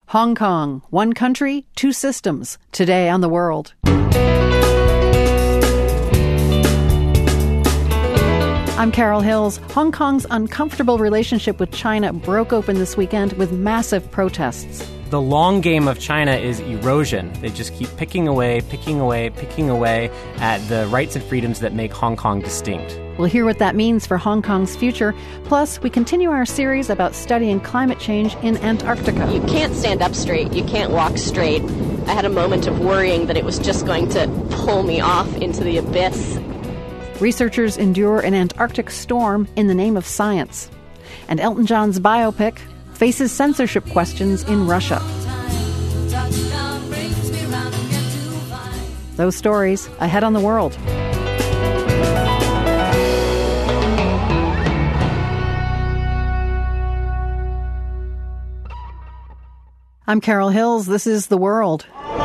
Hong Kong, one country, two systems. Today on The World. I'm Carol Hills. Hong Kong's uncomfortable relationship with China broke open this weekend with massive protests. The long game of China is erosion. They just keep picking away at the rights and freedoms that make Hong Kong distinct. We'll hear what that means for Hong Kong's future. Plus, we continue our series about studying climate change in Antarctica. You can't stand up straight. You can't walk straight. I had a moment of worrying that it was just going to pull me off into the abyss. Researchers endure an Antarctic storm in the name of science. And Elton John's biopic faces censorship questions in Russia. Those stories ahead on The World. I'm Carol Hills. This is The World.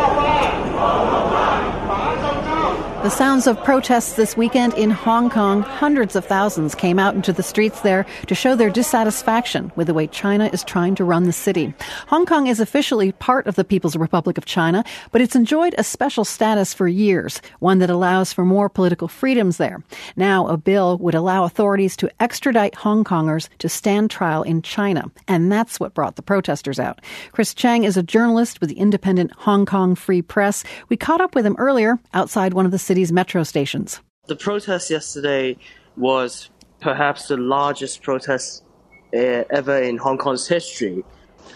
The sounds of protests this weekend in Hong Kong. Hundreds of thousands came out into the streets there to show their dissatisfaction with the way China is trying to run the city. Hong Kong is officially part of the People's Republic of China, but it's enjoyed a special status for years, one that allows for more political freedoms there. Now, a bill would allow authorities to extradite Hong Kongers to stand trial in China, and that's what brought the protesters out. Chris Cheng is a journalist with the independent Hong Kong Free Press. We caught up with him earlier outside one of the city's metro stations. The protest yesterday was perhaps the largest protest ever in Hong Kong's history.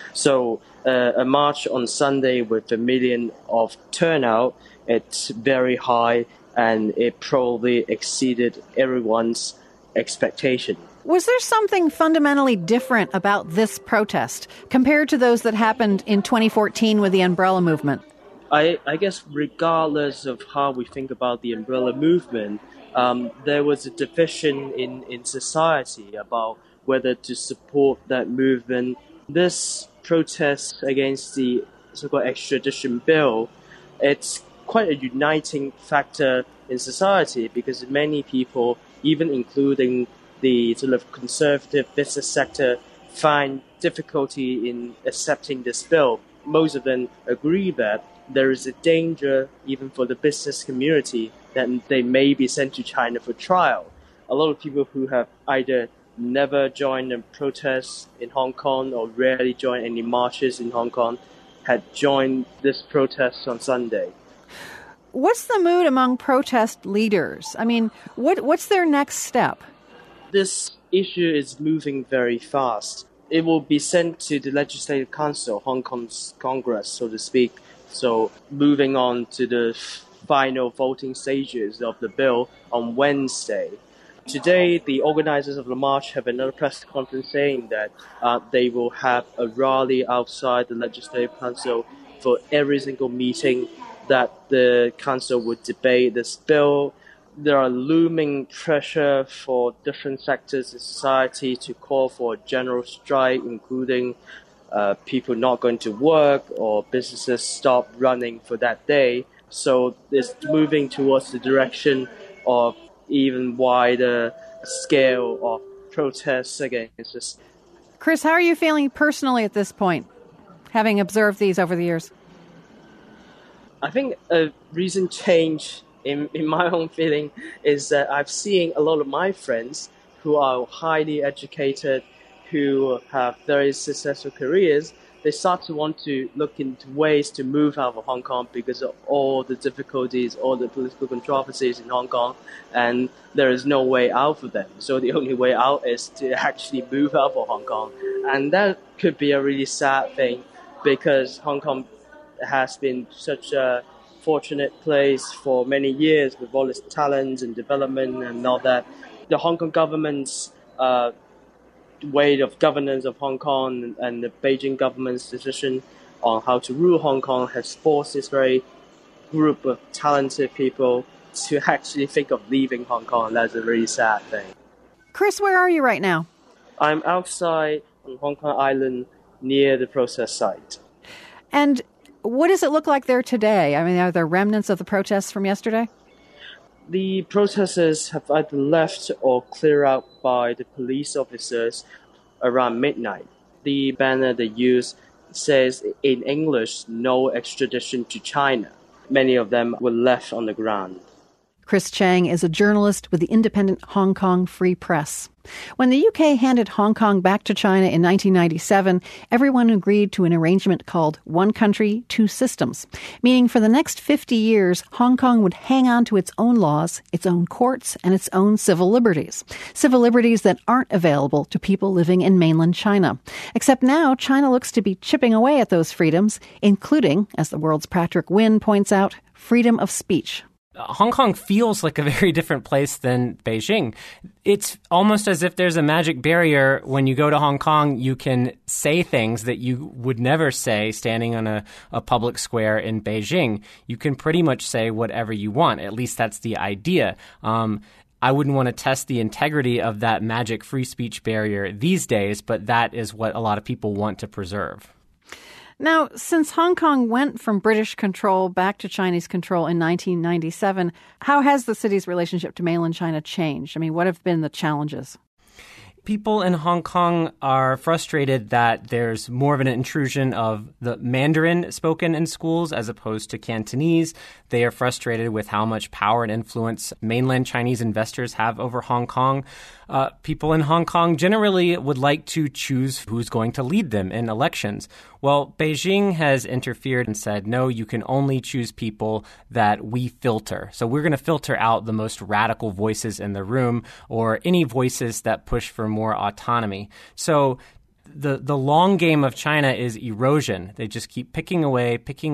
So a march on Sunday with 1 million of turnout, it's very high and it probably exceeded everyone's expectation. Was there something fundamentally different about this protest compared to those that happened in 2014 with the Umbrella Movement? I guess regardless of how we think about the umbrella movement, there was a division in society about whether to support that movement. This protest against the so-called extradition bill, it's quite a uniting factor in society because many people, even including the sort of conservative business sector, find difficulty in accepting this bill. Most of them agree that there is a danger, even for the business community, that they may be sent to China for trial. A lot of people who have either never joined a protest in Hong Kong or rarely joined any marches in Hong Kong had joined this protest on Sunday. What's the mood among protest leaders? I mean, what's their next step? This issue is moving very fast. It will be sent to the Legislative Council, Hong Kong's Congress, so to speak. So moving on to the final voting stages of the bill on Wednesday. Today, the organizers of the march have another press conference saying that they will have a rally outside the Legislative Council for every single meeting that the council would debate this bill. There are looming pressure for different sectors in society to call for a general strike, including people not going to work or businesses stop running for that day. So it's moving towards the direction of even wider scale of protests against this. Chris, how are you feeling personally at this point, having observed these over the years? I think a recent change in my own feeling is that I've seen a lot of my friends who are highly educated, who have very successful careers, they start to want to look into ways to move out of Hong Kong because of all the difficulties, all the political controversies in Hong Kong, and there is no way out for them. So the only way out is to actually move out of Hong Kong. And that could be a really sad thing because Hong Kong has been such a fortunate place for many years with all its talent and development and all that. The Hong Kong government's way of governance of Hong Kong and the Beijing government's decision on how to rule Hong Kong has forced this very group of talented people to actually think of leaving Hong Kong. That's a really sad thing. Chris, where are you right now? I'm outside on Hong Kong Island near the protest site. And what does it look like there today? I mean, are there remnants of the protests from yesterday? The protesters have either left or cleared out by the police officers around midnight. The banner they used says in English, no extradition to China. Many of them were left on the ground. Chris Chang is a journalist with the independent Hong Kong Free Press. When the UK handed Hong Kong back to China in 1997, everyone agreed to an arrangement called One Country, Two Systems, meaning for the next 50 years, Hong Kong would hang on to its own laws, its own courts, and its own civil liberties that aren't available to people living in mainland China. Except now, China looks to be chipping away at those freedoms, including, as the world's Patrick Wynn points out, freedom of speech. Hong Kong feels like a very different place than Beijing. It's almost as if there's a magic barrier. When you go to Hong Kong, you can say things that you would never say standing on a public square in Beijing. You can pretty much say whatever you want. At least that's the idea. I wouldn't want to test the integrity of that magic free speech barrier these days, but that is what a lot of people want to preserve. Now, since Hong Kong went from British control back to Chinese control in 1997, how has the city's relationship to mainland China changed? I mean, what have been the challenges? People in Hong Kong are frustrated that there's more of an intrusion of the Mandarin spoken in schools as opposed to Cantonese. They are frustrated with how much power and influence mainland Chinese investors have over Hong Kong. People in Hong Kong generally would like to choose who's going to lead them in elections. Well, Beijing has interfered and said, no, you can only choose people that we filter. So we're going to filter out the most radical voices in the room or any voices that push for more autonomy. So the long game of China is erosion. They just keep picking away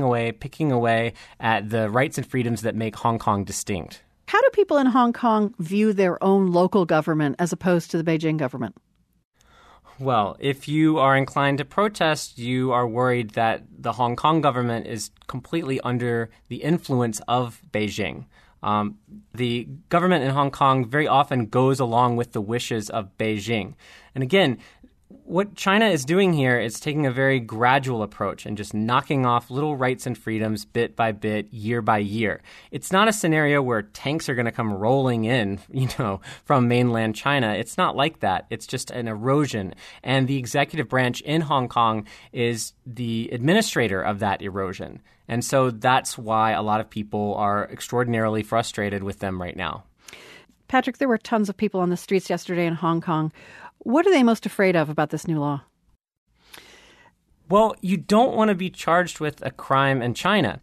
at the rights and freedoms that make Hong Kong distinct. How do people in Hong Kong view their own local government as opposed to the Beijing government? Well, if you are inclined to protest, you are worried that the Hong Kong government is completely under the influence of Beijing. The government in Hong Kong very often goes along with the wishes of Beijing. And again, what China is doing here is taking a very gradual approach and just knocking off little rights and freedoms bit by bit, year by year. It's not a scenario where tanks are going to come rolling in, from mainland China. It's not like that. It's just an erosion. And the executive branch in Hong Kong is the administrator of that erosion. And so that's why a lot of people are extraordinarily frustrated with them right now. Patrick, there were tons of people on the streets yesterday in Hong Kong. What are they most afraid of about this new law? Well, you don't want to be charged with a crime in China.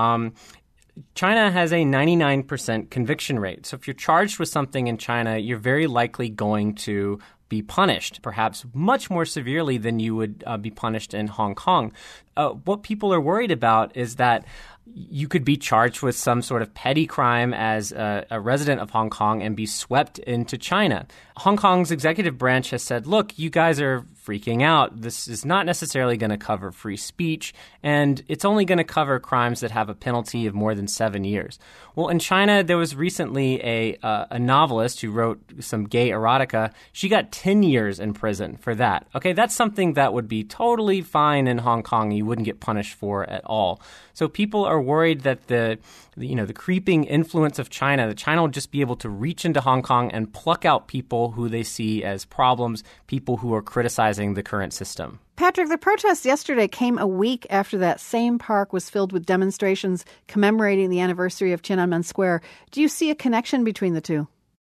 China has a 99% conviction rate. So if you're charged with something in China, you're very likely going to be punished, perhaps much more severely than you would be punished in Hong Kong. What people are worried about is that you could be charged with some sort of petty crime as a resident of Hong Kong and be swept into China. Hong Kong's executive branch has said, look, you guys are freaking out. This is not necessarily going to cover free speech, and it's only going to cover crimes that have a penalty of more than 7 years. Well, in China, there was recently a novelist who wrote some gay erotica. She got 10 years in prison for that. Okay, that's something that would be totally fine in Hong Kong. You wouldn't get punished for at all. So people are worried that the creeping influence of China, that China will just be able to reach into Hong Kong and pluck out people who they see as problems, people who are criticizing the current system. Patrick, the protests yesterday came a week after that same park was filled with demonstrations commemorating the anniversary of Tiananmen Square. Do you see a connection between the two?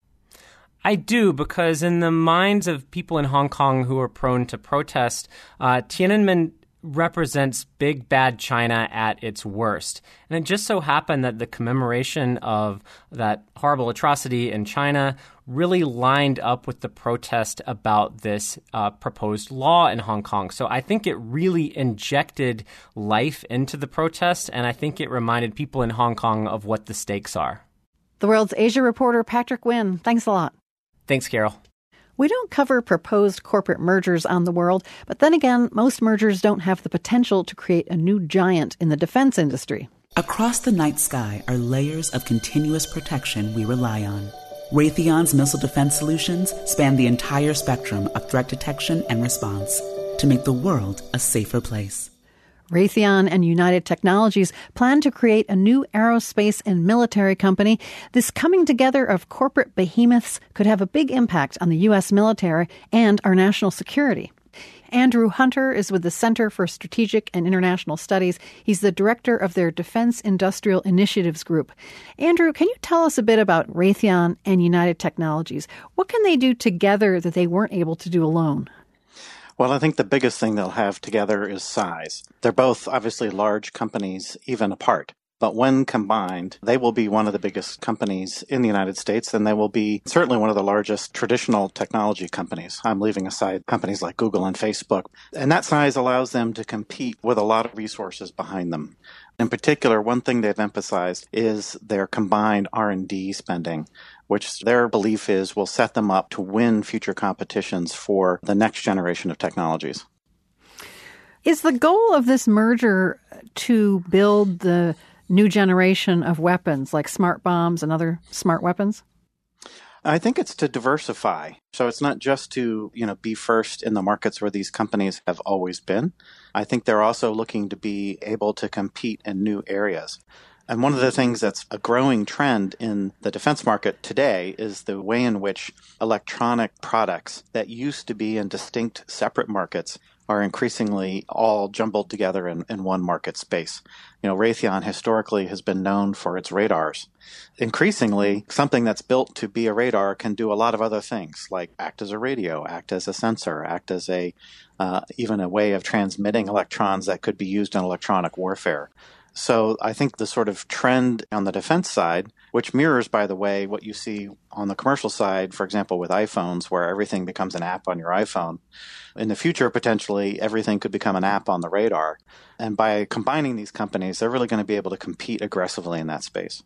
I do, because in the minds of people in Hong Kong who are prone to protest, Tiananmen represents big bad China at its worst. And it just so happened that the commemoration of that horrible atrocity in China really lined up with the protest about this proposed law in Hong Kong. So I think it really injected life into the protest, and I think it reminded people in Hong Kong of what the stakes are. The World's Asia reporter, Patrick Wynn. Thanks a lot. Thanks, Carol. We don't cover proposed corporate mergers on The World, but then again, most mergers don't have the potential to create a new giant in the defense industry. Across the night sky are layers of continuous protection we rely on. Raytheon's missile defense solutions span the entire spectrum of threat detection and response to make the world a safer place. Raytheon and United Technologies plan to create a new aerospace and military company. This coming together of corporate behemoths could have a big impact on the U.S. military and our national security. Andrew Hunter is with the Center for Strategic and International Studies. He's the director of their Defense Industrial Initiatives Group. Andrew, can you tell us a bit about Raytheon and United Technologies? What can they do together that they weren't able to do alone? Well, I think the biggest thing they'll have together is size. They're both obviously large companies, even apart. But when combined, they will be one of the biggest companies in the United States, and they will be certainly one of the largest traditional technology companies. I'm leaving aside companies like Google and Facebook. And that size allows them to compete with a lot of resources behind them. In particular, one thing they've emphasized is their combined R&D spending, which their belief is will set them up to win future competitions for the next generation of technologies. Is the goal of this merger to build the new generation of weapons like smart bombs and other smart weapons? I think it's to diversify. So it's not just to, be first in the markets where these companies have always been. I think they're also looking to be able to compete in new areas. And one of the things that's a growing trend in the defense market today is the way in which electronic products that used to be in distinct separate markets are increasingly all jumbled together in one market space. Raytheon historically has been known for its radars. Increasingly, something that's built to be a radar can do a lot of other things, like act as a radio, act as a sensor, act as even a way of transmitting electrons that could be used in electronic warfare. So I think the sort of trend on the defense side, which mirrors, by the way, what you see on the commercial side, for example, with iPhones, where everything becomes an app on your iPhone. In the future, potentially, everything could become an app on the radar. And by combining these companies, they're really going to be able to compete aggressively in that space.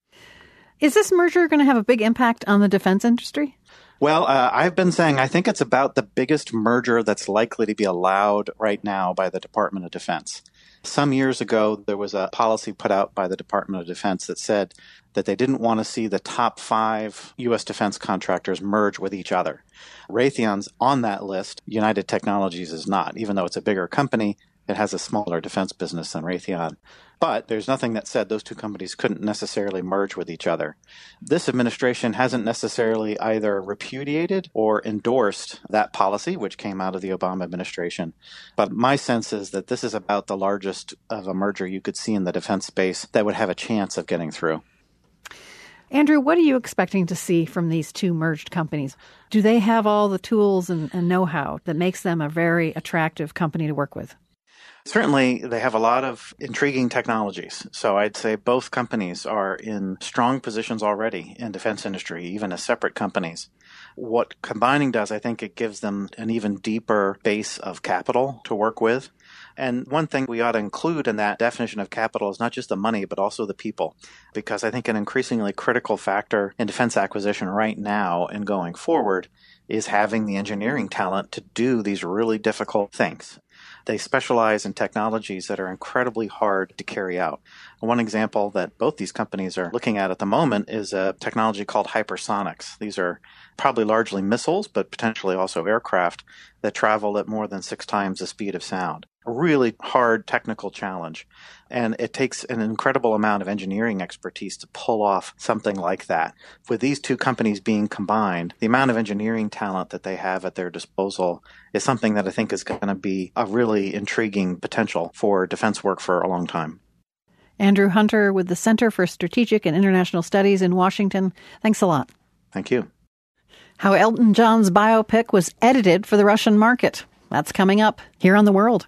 Is this merger going to have a big impact on the defense industry? Well, I've been saying I think it's about the biggest merger that's likely to be allowed right now by the Department of Defense. Some years ago, there was a policy put out by the Department of Defense that said that they didn't want to see the top 5 U.S. defense contractors merge with each other. Raytheon's on that list. United Technologies is not. Even though it's a bigger company, it has a smaller defense business than Raytheon. But there's nothing that said those two companies couldn't necessarily merge with each other. This administration hasn't necessarily either repudiated or endorsed that policy, which came out of the Obama administration. But my sense is that this is about the largest of a merger you could see in the defense space that would have a chance of getting through. Andrew, what are you expecting to see from these two merged companies? Do they have all the tools and know-how that makes them a very attractive company to work with? Certainly, they have a lot of intriguing technologies. So I'd say both companies are in strong positions already in defense industry, even as separate companies. What combining does, I think it gives them an even deeper base of capital to work with. And one thing we ought to include in that definition of capital is not just the money, but also the people. Because I think an increasingly critical factor in defense acquisition right now and going forward is having the engineering talent to do these really difficult things. They specialize in technologies that are incredibly hard to carry out. One example that both these companies are looking at the moment is a technology called hypersonics. These are probably largely missiles, but potentially also aircraft that travel at more than 6 times the speed of sound. A really hard technical challenge. And it takes an incredible amount of engineering expertise to pull off something like that. With these two companies being combined, the amount of engineering talent that they have at their disposal is something that I think is going to be a really intriguing potential for defense work for a long time. Andrew Hunter with the Center for Strategic and International Studies in Washington. Thanks a lot. Thank you. How Elton John's biopic was edited for the Russian market. That's coming up here on The World.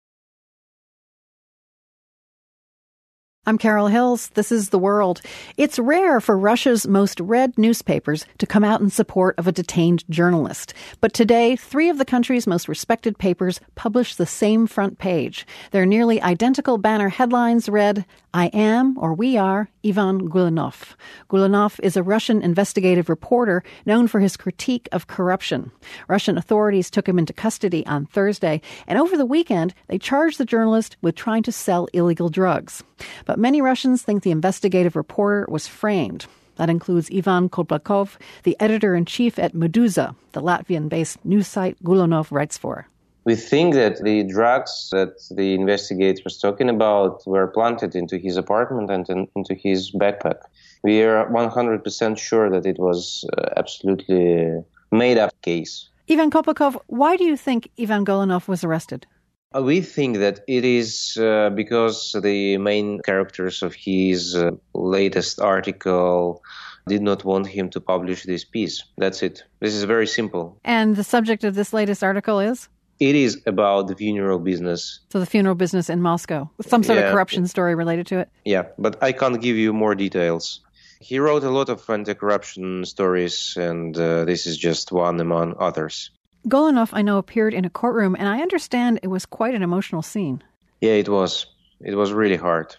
I'm Carol Hills. This is The World. It's rare for Russia's most read newspapers to come out in support of a detained journalist. But today, 3 of the country's most respected papers published the same front page. Their nearly identical banner headlines read, "I am, or we are, Ivan Gulanov." Gulanov is a Russian investigative reporter known for his critique of corruption. Russian authorities took him into custody on Thursday, and over the weekend, they charged the journalist with trying to sell illegal drugs. But many Russians think the investigative reporter was framed. That includes Ivan Koblakov, the editor-in-chief at Meduza, the Latvian-based news site Gulanov writes for. We think that the drugs that the investigator was talking about were planted into his apartment and into his backpack. We are 100% sure that it was absolutely made-up case. Ivan Kolpakov, why do you think Ivan Golunov was arrested? We think that it is because the main characters of his latest article did not want him to publish this piece. That's it. This is very simple. And the subject of this latest article is? It is about the funeral business. So the funeral business in Moscow. Some sort of corruption story related to it? Yeah, but I can't give you more details. He wrote a lot of anti-corruption stories, and this is just one among others. Golunov, I know, appeared in a courtroom, and I understand it was quite an emotional scene. Yeah, it was. It was really hard.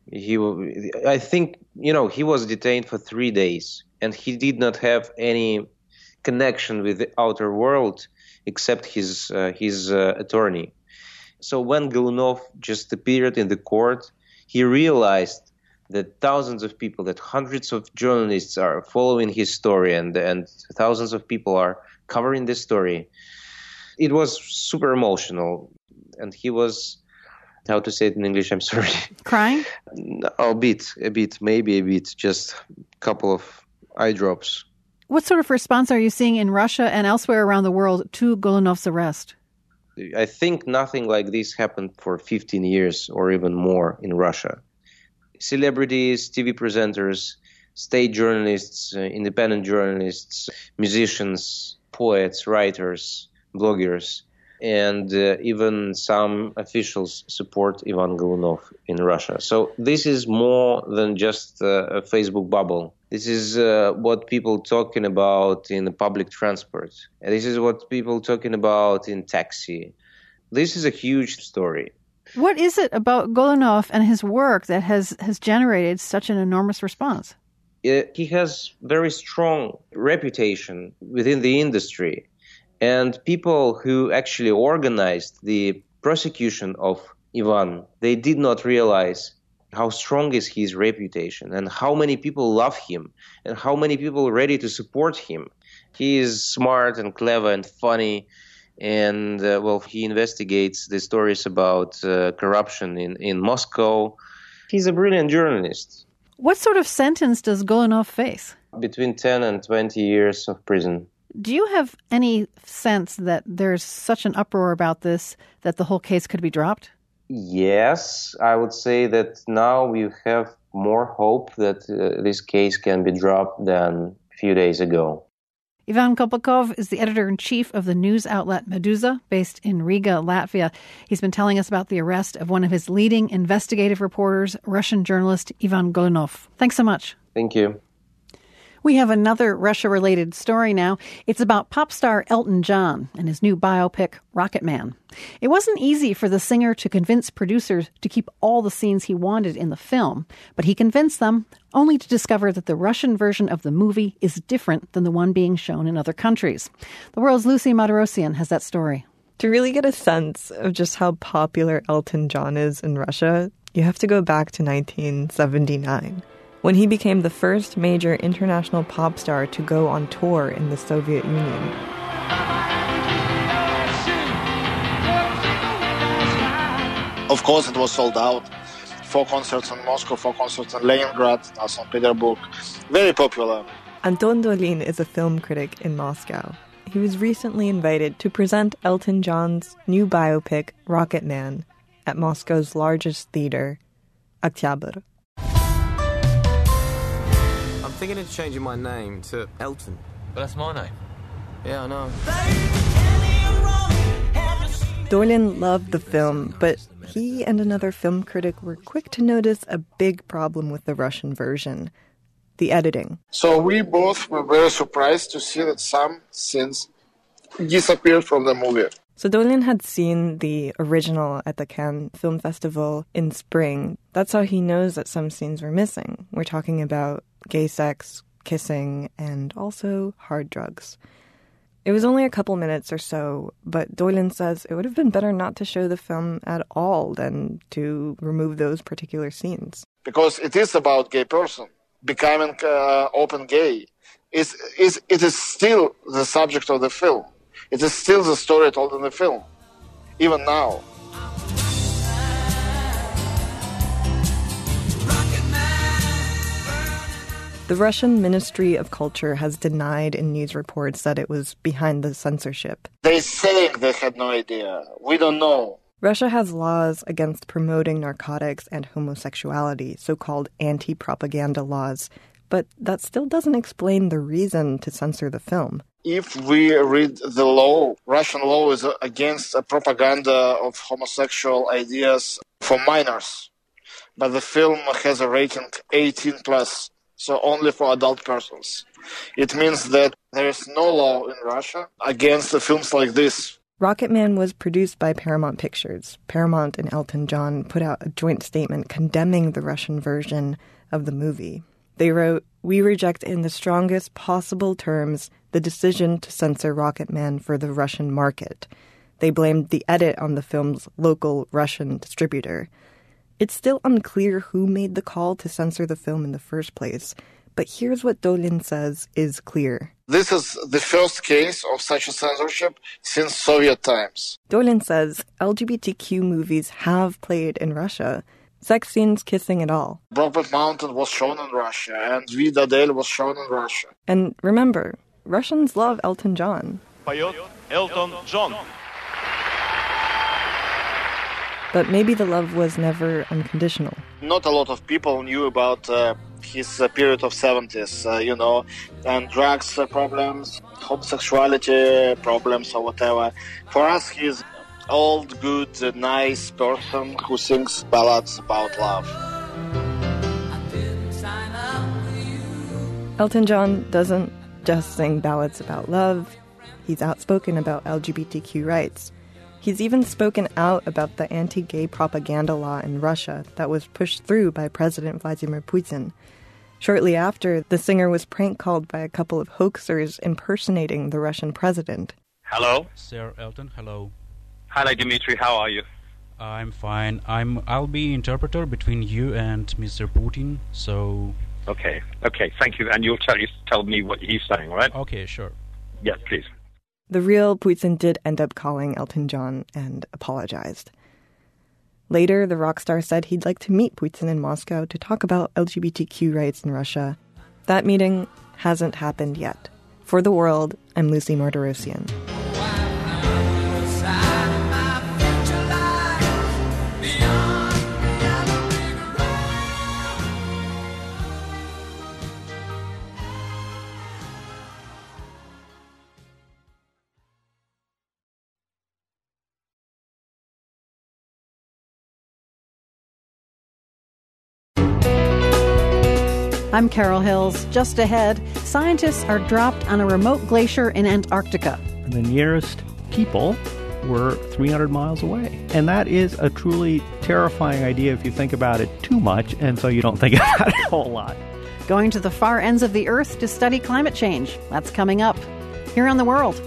I think, he was detained for 3 days, and he did not have any connection with the outer world except his attorney. So when Golunov just appeared in the court, he realized that thousands of people, that hundreds of journalists are following his story, and thousands of people are covering this story. It was super emotional, and he was, how to say it in English, I'm sorry. Crying? A bit, maybe a bit, just a couple of eye drops. What sort of response are you seeing in Russia and elsewhere around the world to Golunov's arrest? I think nothing like this happened for 15 years or even more in Russia. Celebrities, TV presenters, state journalists, independent journalists, musicians, poets, writers, bloggers, and even some officials support Ivan Golunov in Russia. So this is more than just a Facebook bubble. This is what people talking about in the public transport. And this is what people talking about in taxi. This is a huge story. What is it about Golunov and his work that has generated such an enormous response? He has very strong reputation within the industry. And people who actually organized the prosecution of Ivan, they did not realize how strong is his reputation and how many people love him and how many people are ready to support him. He is smart and clever and funny. And, he investigates the stories about corruption in Moscow. He's a brilliant journalist. What sort of sentence does Golunov face? Between 10 and 20 years of prison. Do you have any sense that there's such an uproar about this that the whole case could be dropped? Yes, I would say that now we have more hope that this case can be dropped than a few days ago. Ivan Kolpakov is the editor-in-chief of the news outlet Meduza, based in Riga, Latvia. He's been telling us about the arrest of one of his leading investigative reporters, Russian journalist Ivan Golunov. Thanks so much. Thank you. We have another Russia-related story now. It's about pop star Elton John and his new biopic, Rocket Man. It wasn't easy for the singer to convince producers to keep all the scenes he wanted in the film, but he convinced them, only to discover that the Russian version of the movie is different than the one being shown in other countries. The world's Lucy Martirosyan has that story. To really get a sense of just how popular Elton John is in Russia, you have to go back to 1979. When he became the first major international pop star to go on tour in the Soviet Union. Of course, it was sold out. 4 concerts in Moscow, 4 concerts in Leningrad, St. Petersburg. Very popular. Anton Dolin is a film critic in Moscow. He was recently invited to present Elton John's new biopic, Rocket Man, at Moscow's largest theater, Oktyabr. I'm thinking of changing my name to Elton. But that's my name. Yeah, I know. Dolin loved the film, but he and another film critic were quick to notice a big problem with the Russian version, the editing. So we both were very surprised to see that some scenes disappeared from the movie. So Dolin had seen the original at the Cannes Film Festival in spring. That's how he knows that some scenes were missing. We're talking about gay sex, kissing, and also hard drugs. It was only a couple minutes or so, but Dolin says it would have been better not to show the film at all than to remove those particular scenes. Because it is about gay person becoming open gay. It is still the subject of the film. It is still the story told in the film, even now. The Russian Ministry of Culture has denied in news reports that it was behind the censorship. They saying they had no idea. We don't know. Russia has laws against promoting narcotics and homosexuality, so-called anti-propaganda laws, but that still doesn't explain the reason to censor the film. If we read the law, Russian law is against propaganda of homosexual ideas for minors. But the film has a rating 18+, so only for adult persons. It means that there is no law in Russia against films like this. Rocketman was produced by Paramount Pictures. Paramount and Elton John put out a joint statement condemning the Russian version of the movie. They wrote, "We reject in the strongest possible terms the decision to censor Rocketman for the Russian market." They blamed the edit on the film's local Russian distributor. It's still unclear who made the call to censor the film in the first place, but here's what Dolin says is clear. This is the first case of such a censorship since Soviet times. Dolin says LGBTQ movies have played in Russia. Sex scenes, kissing, and all. Brokeback Mountain was shown in Russia, and Vida Dale was shown in Russia. And remember, Russians love Elton John. Поет Elton John. But maybe the love was never unconditional. Not a lot of people knew about his period of 70s, and drugs problems, homosexuality problems or whatever. For us, he's old, good, nice person who sings ballads about love. Elton John doesn't just sing ballads about love. He's outspoken about LGBTQ rights. He's even spoken out about the anti-gay propaganda law in Russia that was pushed through by President Vladimir Putin. Shortly after, the singer was prank called by a couple of hoaxers impersonating the Russian president. Hello? Sir Elton, hello. Hello, Dmitry, how are you? I'm fine. I'll be interpreter between you and Mr. Putin, so... Okay, thank you. And you'll tell me what he's saying, right? Okay, sure. Yes, please. The real Putin did end up calling Elton John and apologized. Later, the rock star said he'd like to meet Putin in Moscow to talk about LGBTQ rights in Russia. That meeting hasn't happened yet. For The World, I'm Lucy Martirosyan. I'm Carol Hills. Just ahead, scientists are dropped on a remote glacier in Antarctica. The nearest people were 300 miles away. And that is a truly terrifying idea if you think about it too much, and so you don't think about it a whole lot. Going to the far ends of the Earth to study climate change. That's coming up here on The World.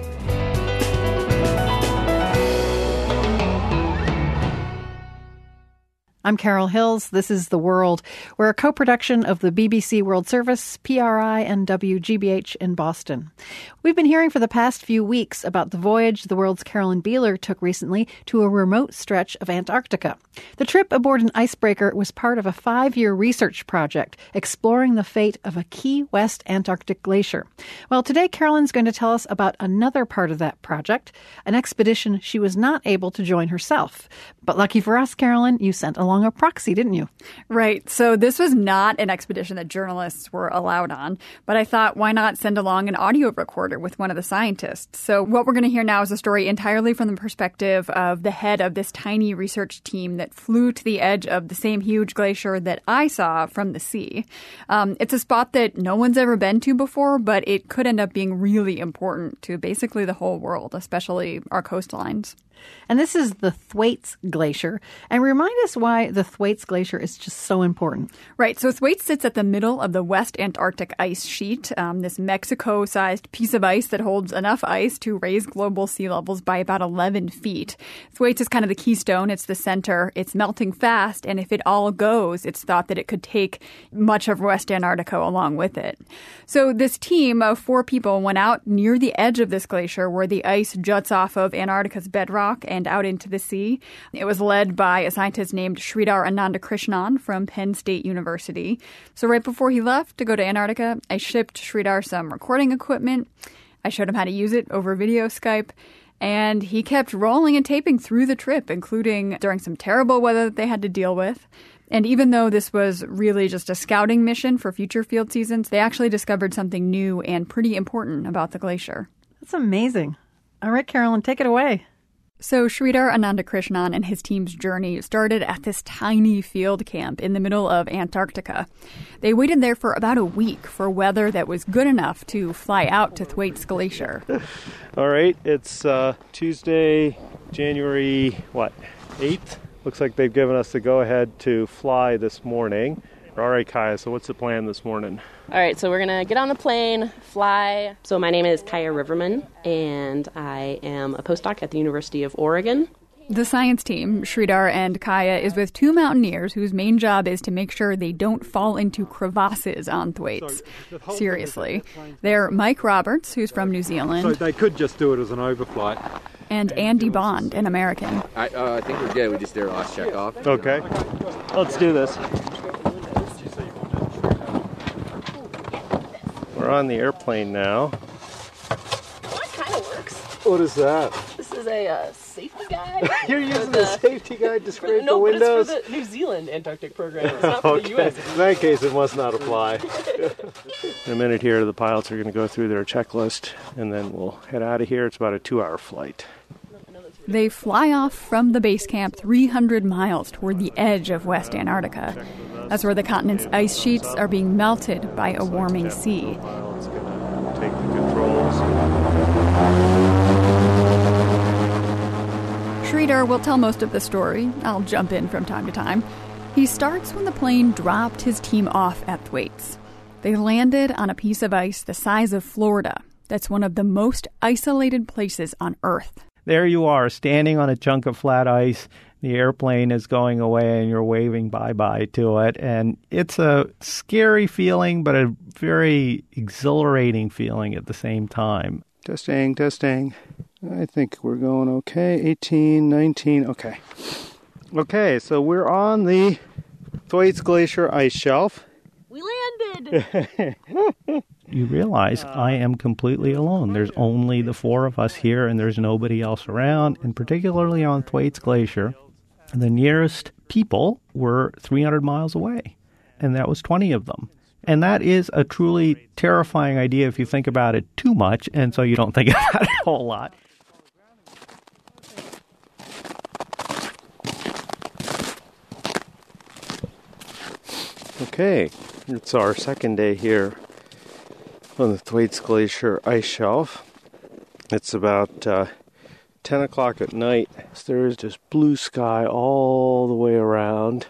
I'm Carol Hills. This is The World. We're a co-production of the BBC World Service, PRI, and WGBH in Boston. We've been hearing for the past few weeks about the voyage the World's Carolyn Beeler took recently to a remote stretch of Antarctica. The trip aboard an icebreaker was part of a 5-year research project exploring the fate of a Key West Antarctic glacier. Well, today Carolyn's going to tell us about another part of that project, an expedition she was not able to join herself. But lucky for us, Carolyn, you sent along a proxy, didn't you? Right. So this was not an expedition that journalists were allowed on, but I thought, why not send along an audio recorder with one of the scientists? So what we're going to hear now is a story entirely from the perspective of the head of this tiny research team that flew to the edge of the same huge glacier that I saw from the sea. It's a spot that no one's ever been to before, but it could end up being really important to basically the whole world, especially our coastlines. And this is the Thwaites Glacier. And remind us why the Thwaites Glacier is just so important. Right. So Thwaites sits at the middle of the West Antarctic ice sheet, this Mexico-sized piece of ice that holds enough ice to raise global sea levels by about 11 feet. Thwaites is kind of the keystone. It's the center. It's melting fast. And if it all goes, it's thought that it could take much of West Antarctica along with it. So this team of 4 people went out near the edge of this glacier where the ice juts off of Antarctica's bedrock bedrock and out into the sea. It was led by a scientist named Sridhar Anandakrishnan from Penn State University. So right before he left to go to Antarctica, I shipped Sridhar some recording equipment. I showed him how to use it over video Skype. And he kept rolling and taping through the trip, including during some terrible weather that they had to deal with. And even though this was really just a scouting mission for future field seasons, they actually discovered something new and pretty important about the glacier. That's amazing. All right, Carolyn, take it away. So Sridhar Anandakrishnan and his team's journey started at this tiny field camp in the middle of Antarctica. They waited there for about a week for weather that was good enough to fly out to Thwaites Glacier. All right, it's Tuesday, January, 8th? Looks like they've given us the go-ahead to fly this morning. All right, Kaya, so what's the plan this morning? All right, so we're going to get on the plane, fly. So my name is Kaya Riverman, and I am a postdoc at the University of Oregon. The science team, Sridhar and Kaya, is with two mountaineers whose main job is to make sure they don't fall into crevasses on Thwaites. Seriously. They're Mike Roberts, who's from New Zealand. So they could just do it as an overflight. And Andy Bond, an American. I think we're good. We just did our last check off. Okay. Let's do this. We're on the airplane now. Well, it kind of works. What is that? This is a safety guide. You're using the safety guide to scrape the windows? No, but it's for the New Zealand Antarctic program. It's not for the U.S. In that case, it must not apply. In a minute here, the pilots are going to go through their checklist, and then we'll head out of here. It's about a 2-hour flight. They fly off from the base camp 300 miles toward the edge of West Antarctica. That's where the continent's ice sheets are being melted by a warming sea. Take the controls. Sridhar will tell most of the story. I'll jump in from time to time. He starts when the plane dropped his team off at Thwaites. They landed on a piece of ice the size of Florida. That's one of the most isolated places on Earth. There you are, standing on a chunk of flat ice. The airplane is going away and you're waving bye-bye to it. And it's a scary feeling, but a very exhilarating feeling at the same time. Testing. I think we're going okay. 18, 19, okay. Okay, so we're on the Thwaites Glacier ice shelf. We landed! You realize I am completely alone. There's only the four of us here, and there's nobody else around, and particularly on Thwaites Glacier, the nearest people were 300 miles away, and that was 20 of them. And that is a truly terrifying idea if you think about it too much, and so you don't think about it a whole lot. Okay, it's our second day here on the Thwaites Glacier ice shelf. It's about 10 o'clock at night. So there is just blue sky all the way around.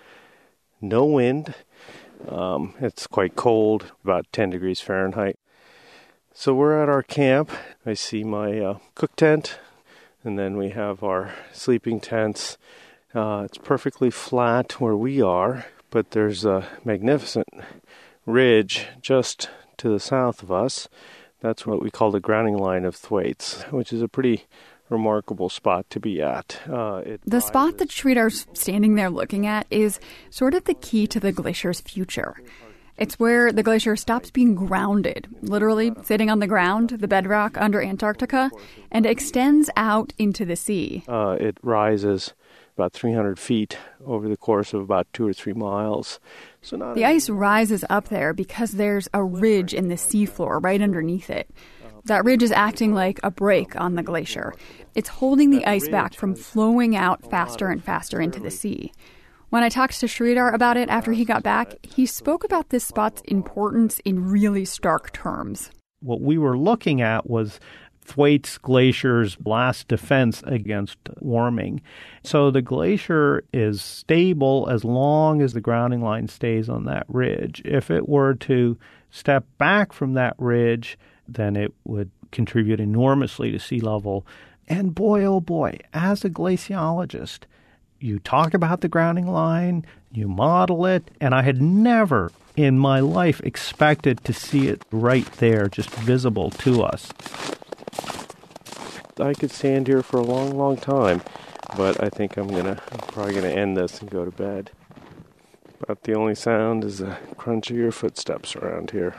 No wind. It's quite cold, about 10 degrees Fahrenheit. So we're at our camp. I see my cook tent, and then we have our sleeping tents. It's perfectly flat where we are, but there's a magnificent ridge just to the south of us. That's what we call the grounding line of Thwaites, which is a pretty remarkable spot to be at. The spot that Sridhar's standing there looking at is sort of the key to the glacier's future. It's where the glacier stops being grounded, literally sitting on the ground, the bedrock under Antarctica, and extends out into the sea. It rises about 300 feet over the course of about 2 or 3 miles. So the ice rises up there because there's a ridge in the seafloor right underneath it. That ridge is acting like a brake on the glacier. It's holding the ice back from flowing out faster and faster into the sea. When I talked to Sridhar about it after he got back, he spoke about this spot's importance in really stark terms. What we were looking at was Thwaites Glacier's last defense against warming. So the glacier is stable as long as the grounding line stays on that ridge. If it were to step back from that ridge, then it would contribute enormously to sea level. And boy, oh boy, as a glaciologist, you talk about the grounding line, you model it, and I had never in my life expected to see it right there, just visible to us. I could stand here for a long, long time, but I think I'm probably gonna end this and go to bed. About the only sound is the crunch of your footsteps around here.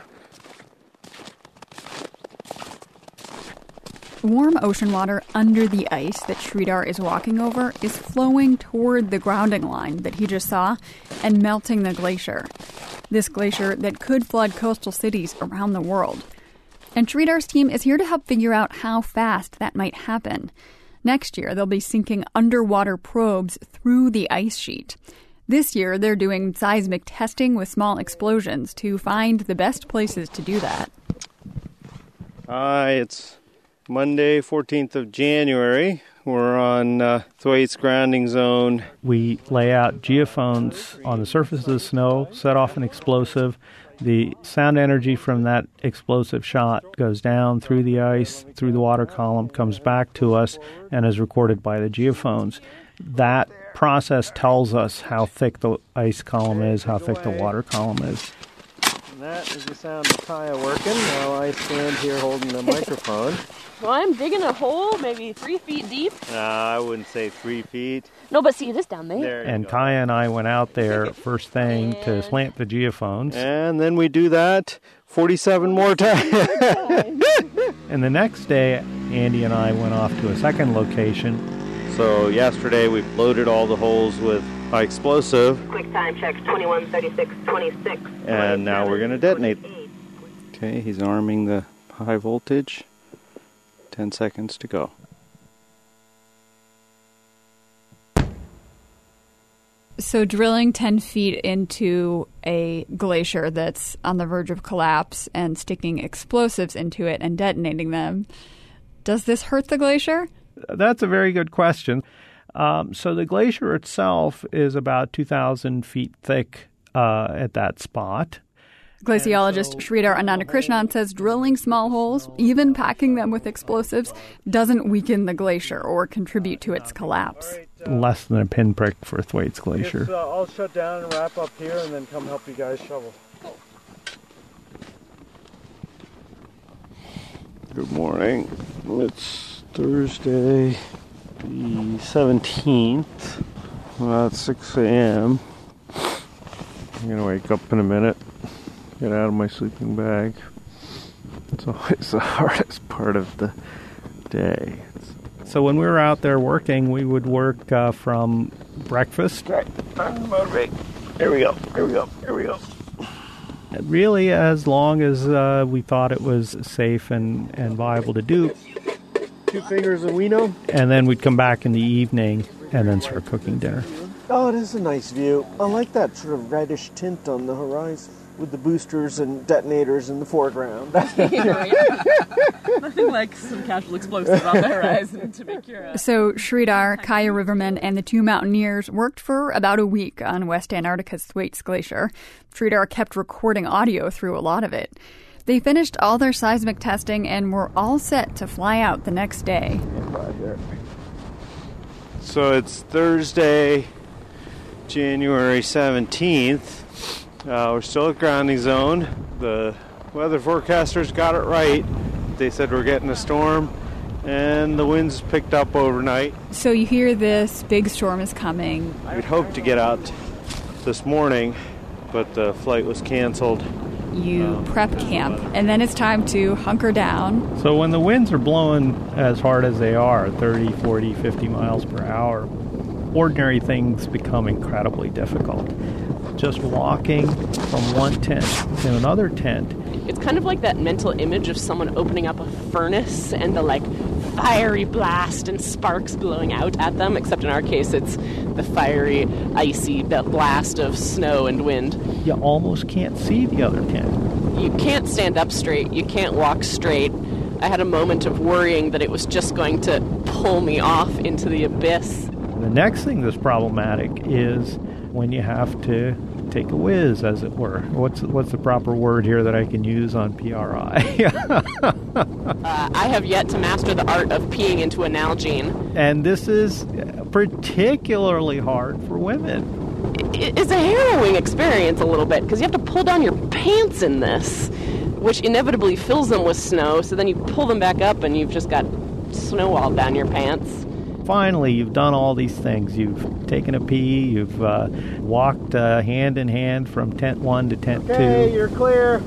Warm ocean water under the ice that Sridhar is walking over is flowing toward the grounding line that he just saw and melting the glacier. This glacier that could flood coastal cities around the world. And Sridhar's team is here to help figure out how fast that might happen. Next year, they'll be sinking underwater probes through the ice sheet. This year, they're doing seismic testing with small explosions to find the best places to do that. Hi, it's Monday, 14th of January. We're on Thwaites grounding zone. We lay out geophones on the surface of the snow, set off an explosive. The sound energy from that explosive shot goes down through the ice, through the water column, comes back to us, and is recorded by the geophones. That process tells us how thick the ice column is, how thick the water column is. And that is the sound of Kaya working while I stand here holding the microphone. Well, I'm digging a hole maybe 3 feet deep. I wouldn't say 3 feet. No, but see, it is down there. And Kaya and I went out there first thing to slant the geophones. And then we do that 47 more times. And the next day, Andy and I went off to a second location. So yesterday we loaded all the holes with high explosive. Quick time checks 21:36:26. And now we're going to detonate. Okay, he's arming the high voltage. 10 seconds to go. So drilling 10 feet into a glacier that's on the verge of collapse and sticking explosives into it and detonating them, does this hurt the glacier? That's a very good question. So the glacier itself is about 2,000 feet thick at that spot. Glaciologist Sridhar Anandakrishnan says drilling small holes, even packing them with explosives, doesn't weaken the glacier or contribute to its collapse. Less than a pinprick for Thwaites Glacier. I'll shut down and wrap up here and then come help you guys shovel. Good morning. It's Thursday the 17th, about 6 a.m. I'm going to wake up in a minute. Get out of my sleeping bag. It's always the hardest part of the day. So when we were out there working, we would work from breakfast. Right, on the motorbike. Here we go. And really, as long as we thought it was safe and viable to do. 2 fingers of Wino. And then we'd come back in the evening and then start cooking dinner. Oh, it is a nice view. I like that sort of reddish tint on the horizon, with the boosters and detonators in the foreground. Nothing like some casual explosives on the horizon to make your... So Sridhar, Kaya Riverman, and the 2 mountaineers worked for about a week on West Antarctica's Thwaites Glacier. Sridhar kept recording audio through a lot of it. They finished all their seismic testing and were all set to fly out the next day. So it's Thursday, January 17th. We're still at grounding zone. The weather forecasters got it right. They said we're getting a storm, and the winds picked up overnight. So you hear this big storm is coming. We'd hoped to get out this morning, but the flight was canceled. You prep camp, and then it's time to hunker down. So when the winds are blowing as hard as they are, 30, 40, 50 miles per hour, ordinary things become incredibly difficult. Just walking from one tent to another tent. It's kind of like that mental image of someone opening up a furnace and the fiery blast and sparks blowing out at them, except in our case it's the fiery, icy blast of snow and wind. You almost can't see the other tent. You can't stand up straight. You can't walk straight. I had a moment of worrying that it was just going to pull me off into the abyss. The next thing that's problematic is when you have to take a whiz, as it were. What's the proper word here that I can use on PRI? I have yet to master the art of peeing into a Nalgene. And this is particularly hard for women. It's a harrowing experience a little bit, because you have to pull down your pants in this, which inevitably fills them with snow, so then you pull them back up and you've just got snow all down your pants. Finally, you've done all these things. You've taken a pee. You've walked hand in hand from tent 1 to tent 2. Okay, you're clear.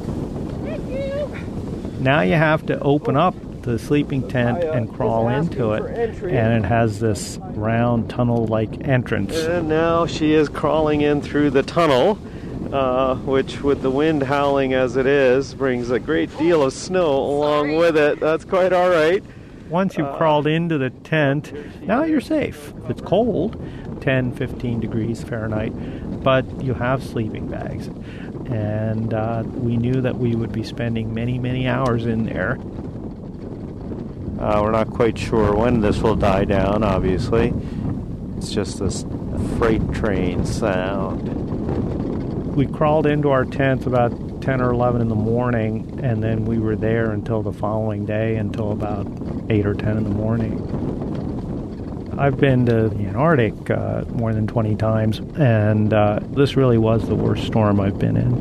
Now you have to open up the sleeping tent and crawl into it. And it has this round tunnel-like entrance. And now she is crawling in through the tunnel, which, with the wind howling as it is, brings a great deal of snow along with it. That's quite all right. Once you've crawled into the tent, now you're safe. It's cold, 10, 15 degrees Fahrenheit, but you have sleeping bags. And we knew that we would be spending many, many hours in there. We're not quite sure when this will die down, obviously. It's just this freight train sound. We crawled into our tent about 10 or 11 in the morning, and then we were there until the following day, until about 8 or 10 in the morning. I've been to the Antarctic more than 20 times, and this really was the worst storm I've been in.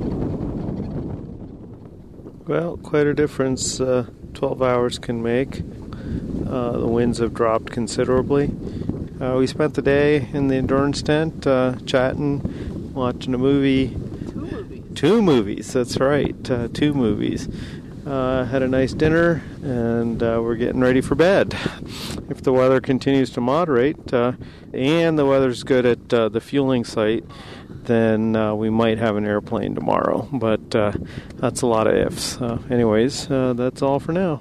Well, quite a difference 12 hours can make. The winds have dropped considerably. We spent the day in the endurance tent, chatting, watching a movie. Two movies, that's right, 2 movies. Had a nice dinner, and we're getting ready for bed. If the weather continues to moderate, and the weather's good at the fueling site, then we might have an airplane tomorrow. But that's a lot of ifs. Anyways, that's all for now.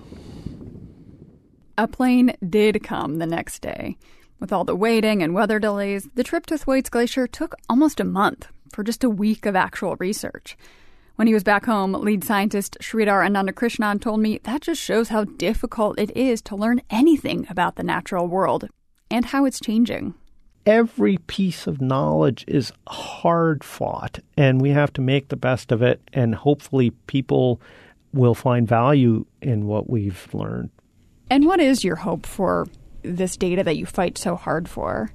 A plane did come the next day. With all the waiting and weather delays, the trip to Thwaites Glacier took almost a month for just a week of actual research. When he was back home, lead scientist Sridhar Anandakrishnan told me that just shows how difficult it is to learn anything about the natural world and how it's changing. Every piece of knowledge is hard fought, and we have to make the best of it, and hopefully people will find value in what we've learned. And what is your hope for this data that you fight so hard for?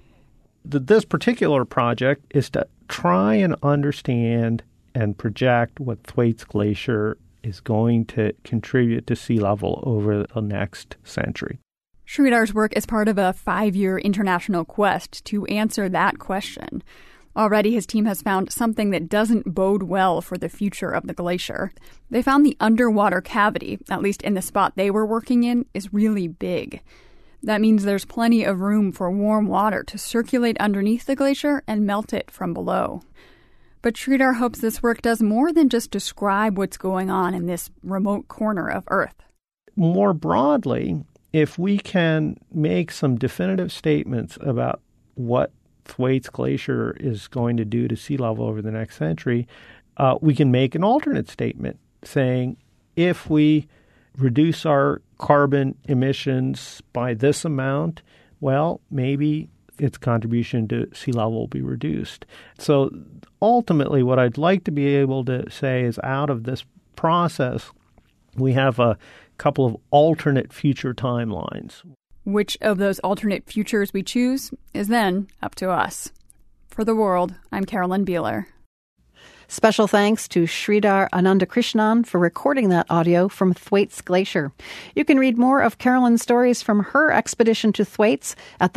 This particular project is to try and understand and project what Thwaites Glacier is going to contribute to sea level over the next century. Sridhar's work is part of a 5-year international quest to answer that question. Already his team has found something that doesn't bode well for the future of the glacier. They found the underwater cavity, at least in the spot they were working in, is really big. That means there's plenty of room for warm water to circulate underneath the glacier and melt it from below. But Sridhar hopes this work does more than just describe what's going on in this remote corner of Earth. More broadly, if we can make some definitive statements about what Thwaites Glacier is going to do to sea level over the next century, we can make an alternate statement saying if we reduce our carbon emissions by this amount, well, maybe its contribution to sea level will be reduced. So ultimately, what I'd like to be able to say is out of this process, we have a couple of alternate future timelines. Which of those alternate futures we choose is then up to us. For The World, I'm Carolyn Beeler. Special thanks to Sridhar Anandakrishnan for recording that audio from Thwaites Glacier. You can read more of Carolyn's stories from her expedition to Thwaites at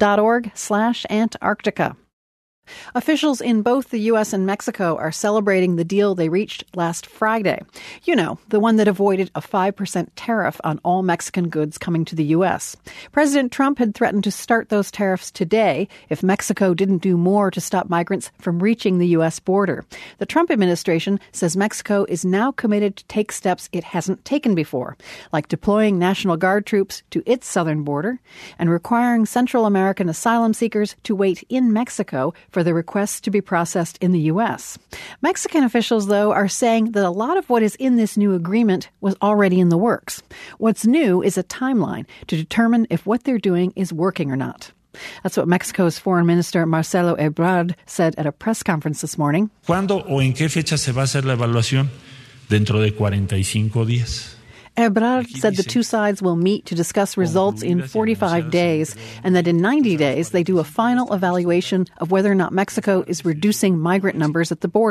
theworld.org/Antarctica. Officials in both the U.S. and Mexico are celebrating the deal they reached last Friday. You know, the one that avoided a 5% tariff on all Mexican goods coming to the U.S. President Trump had threatened to start those tariffs today if Mexico didn't do more to stop migrants from reaching the U.S. border. The Trump administration says Mexico is now committed to take steps it hasn't taken before, like deploying National Guard troops to its southern border and requiring Central American asylum seekers to wait in Mexico for the requests to be processed in the U.S. Mexican officials, though, are saying that a lot of what is in this new agreement was already in the works. What's new is a timeline to determine if what they're doing is working or not. That's what Mexico's Foreign Minister Marcelo Ebrard said at a press conference this morning. ¿Cuándo o en qué fecha se va a hacer la evaluación? Dentro de 45 días. Ebrard said the two sides will meet to discuss results in 45 days and that in 90 days they do a final evaluation of whether or not Mexico is reducing migrant numbers at the border.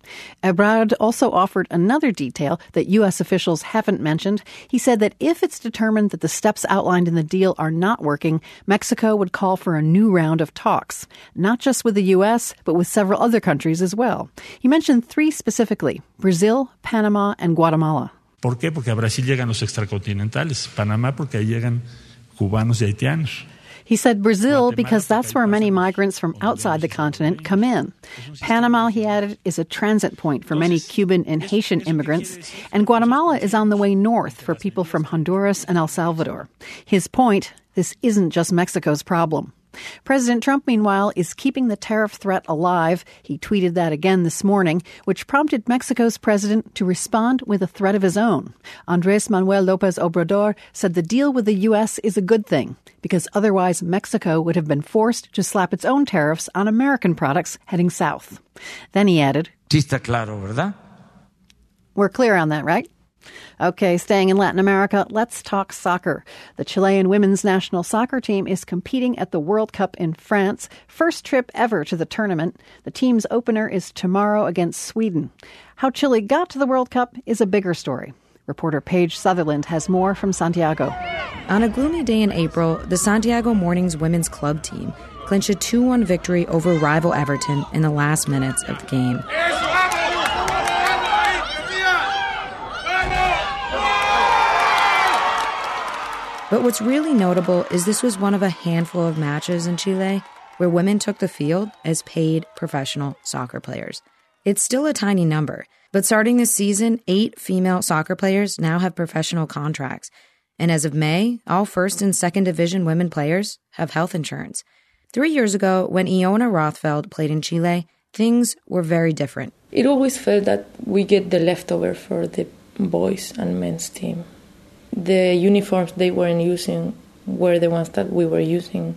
Ebrard also offered another detail that U.S. officials haven't mentioned. He said that if it's determined that the steps outlined in the deal are not working, Mexico would call for a new round of talks, not just with the U.S., but with several other countries as well. He mentioned 3 specifically: Brazil, Panama, and Guatemala. ¿Por qué? Porque a Brasil llegan los extracontinentales, Panamá porque ahí llegan cubanos y haitianos. He said Brazil because that's where many migrants from outside the continent come in. Panama, he added, is a transit point for many Cuban and Haitian immigrants, and Guatemala is on the way north for people from Honduras and El Salvador. His point, this isn't just Mexico's problem. President Trump, meanwhile, is keeping the tariff threat alive. He tweeted that again this morning, which prompted Mexico's president to respond with a threat of his own. Andrés Manuel López Obrador said the deal with the U.S. is a good thing, because otherwise Mexico would have been forced to slap its own tariffs on American products heading south. Then he added, Sí está claro, ¿verdad? We're clear on that, right? Okay, staying in Latin America, let's talk soccer. The Chilean women's national soccer team is competing at the World Cup in France. First trip ever to the tournament. The team's opener is tomorrow against Sweden. How Chile got to the World Cup is a bigger story. Reporter Paige Sutherland has more from Santiago. On a gloomy day in April, the Santiago Mornings women's club team clinched a 2-1 victory over rival Everton in the last minutes of the game. But what's really notable is this was one of a handful of matches in Chile where women took the field as paid professional soccer players. It's still a tiny number, but starting this season, 8 female soccer players now have professional contracts. And as of May, all first and second division women players have health insurance. 3 years ago, when Iona Rothfeld played in Chile, things were very different. It always felt that we get the leftover for the boys and men's team. The uniforms they weren't using were the ones that we were using.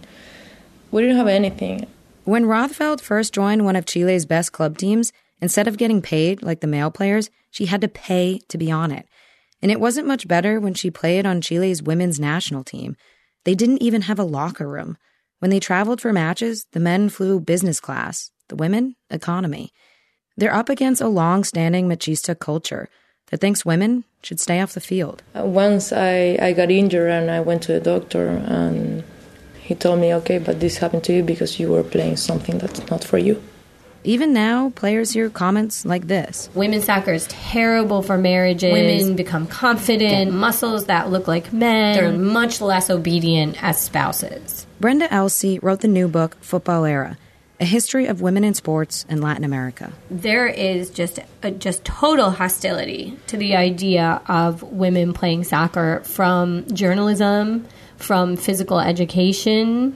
We didn't have anything. When Rothfeld first joined one of Chile's best club teams, instead of getting paid like the male players, she had to pay to be on it. And it wasn't much better when she played on Chile's women's national team. They didn't even have a locker room. When they traveled for matches, the men flew business class, the women, economy. They're up against a long-standing machista culture that thinks women should stay off the field. Once I got injured and I went to the doctor and he told me, okay, but this happened to you because you were playing something that's not for you. Even now, players hear comments like this. Women's soccer is terrible for marriages. Women become confident, get muscles that look like men. They're much less obedient as spouses. Brenda Elsey wrote the new book, Futbolera, A History of Women in Sports in Latin America. There is just total hostility to the idea of women playing soccer, from journalism, from physical education,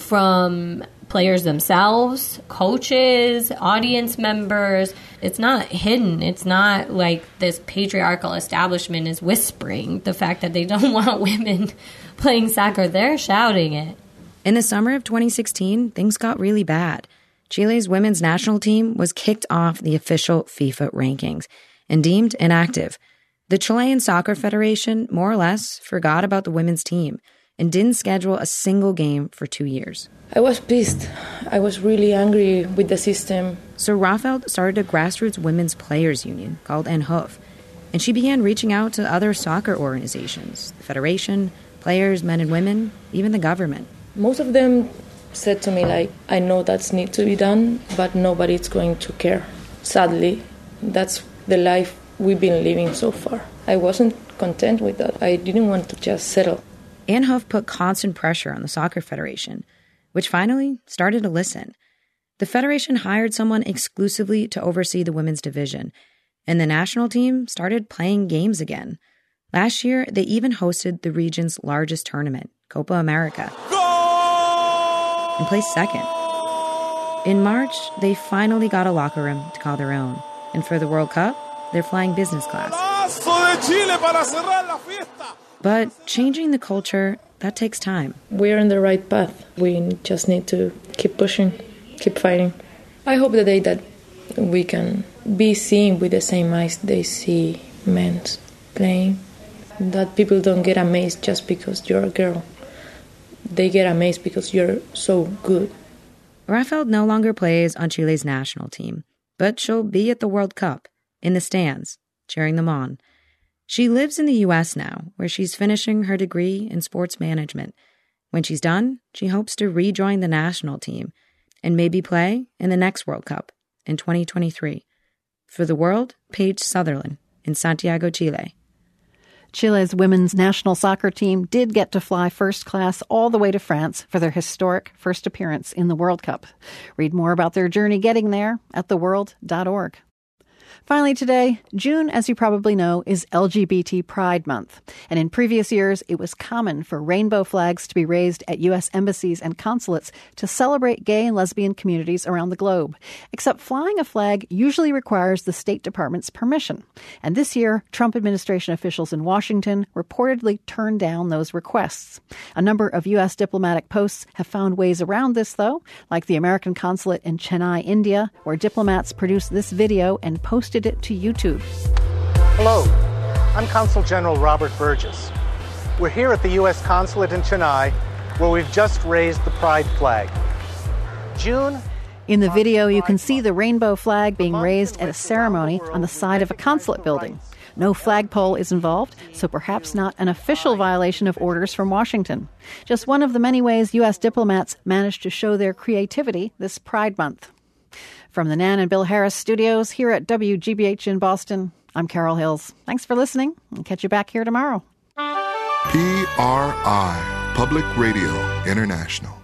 from players themselves, coaches, audience members. It's not hidden. It's not like this patriarchal establishment is whispering the fact that they don't want women playing soccer. They're shouting it. In the summer of 2016, things got really bad. Chile's women's national team was kicked off the official FIFA rankings and deemed inactive. The Chilean Soccer Federation more or less forgot about the women's team and didn't schedule a single game for 2 years. I was pissed. I was really angry with the system. So Rothfeld started a grassroots women's players union called NHOF, and she began reaching out to other soccer organizations, the federation, players, men and women, even the government. Most of them said to me, like, I know that needs to be done, but nobody's going to care. Sadly, that's the life we've been living so far. I wasn't content with that. I didn't want to just settle. NHOF put constant pressure on the Soccer Federation, which finally started to listen. The federation hired someone exclusively to oversee the women's division, and the national team started playing games again. Last year, they even hosted the region's largest tournament, Copa America, and placed second. In March, they finally got a locker room to call their own, and for the World Cup, they're flying business class. But changing the culture, that takes time. We're on the right path. We just need to keep pushing, keep fighting. I hope the day that we can be seen with the same eyes they see men playing, that people don't get amazed just because you're a girl. They get amazed because you're so good. Rothfeld no longer plays on Chile's national team, but she'll be at the World Cup, in the stands, cheering them on. She lives in the U.S. now, where she's finishing her degree in sports management. When she's done, she hopes to rejoin the national team and maybe play in the next World Cup in 2023. For The World, Paige Sutherland in Santiago, Chile. Chile's women's national soccer team did get to fly first class all the way to France for their historic first appearance in the World Cup. Read more about their journey getting there at theworld.org. Finally today, June, as you probably know, is LGBT Pride Month. And in previous years, it was common for rainbow flags to be raised at U.S. embassies and consulates to celebrate gay and lesbian communities around the globe. Except flying a flag usually requires the State Department's permission. And this year, Trump administration officials in Washington reportedly turned down those requests. A number of U.S. diplomatic posts have found ways around this, though, like the American consulate in Chennai, India, where diplomats produced this video and posted it to YouTube. Hello, I'm Consul General Robert Burgess. We're here at the U.S. Consulate in Chennai, where we've just raised the Pride flag. June. In the video, you can see the rainbow flag being raised at a ceremony on the side of a consulate building. No flagpole is involved, so perhaps not an official violation of orders from Washington. Just one of the many ways U.S. diplomats managed to show their creativity this Pride Month. From the Nan and Bill Harris studios here at WGBH in Boston, I'm Carol Hills. Thanks for listening. I'll catch you back here tomorrow. PRI, Public Radio International.